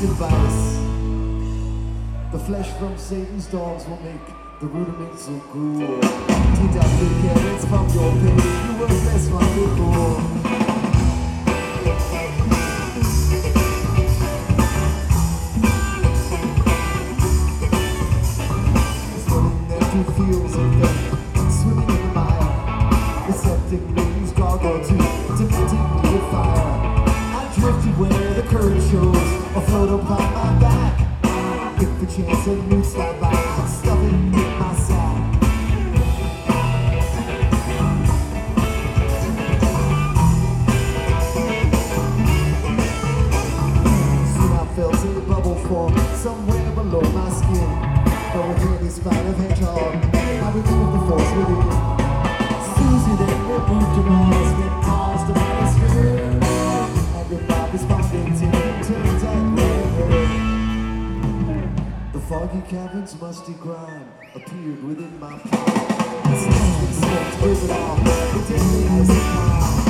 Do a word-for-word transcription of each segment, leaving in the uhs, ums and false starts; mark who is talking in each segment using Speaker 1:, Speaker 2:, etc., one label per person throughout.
Speaker 1: device. The flesh from Satan's dogs will make the rudiments so cool. Take out the carrots from your pig, you will best like the cool. Feels of them swimming in the mire, recepting wings gargle to tempting me with fire. I drifted where the current shows, afloat upon my back. If the chance of new slide by, I'll stuff it in my sack. Soon I felt a bubble form somewhere below my skin. But within this fight of hedgehog, I remove the force within. Susie then removed the mask and paused the atmosphere. And the mob responded to turns and river. The foggy cavern's musty grime appeared within my palm. The snatching smoke with it all, the deadly ice and calm.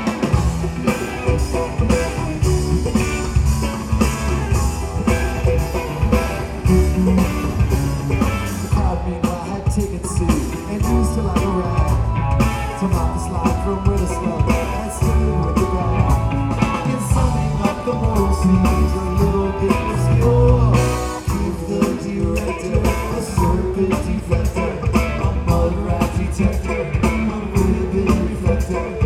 Speaker 1: Taken suit and used to like a rag to mop the slide from where the slug and stayed with the bag. In summing up the moral scenes, a little bit obscure. Keep the director, a serpent deflector, a mud rat detector, a ribbon reflector.